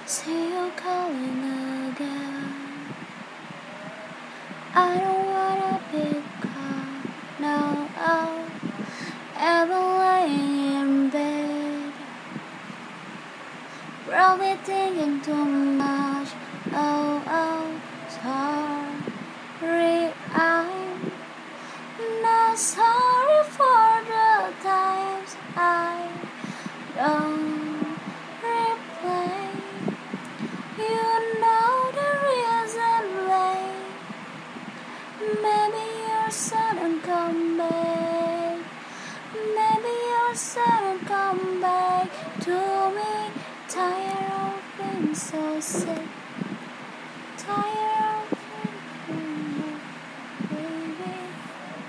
See you calling again. I don't wanna be caught now. I've been laying in bed, probably thinking too much. Sorry, I'm not sorry for the times I don't replay. You know the reason why. Maybe your son and come back. Maybe your son and come back to me. Tired of being so sick. Tired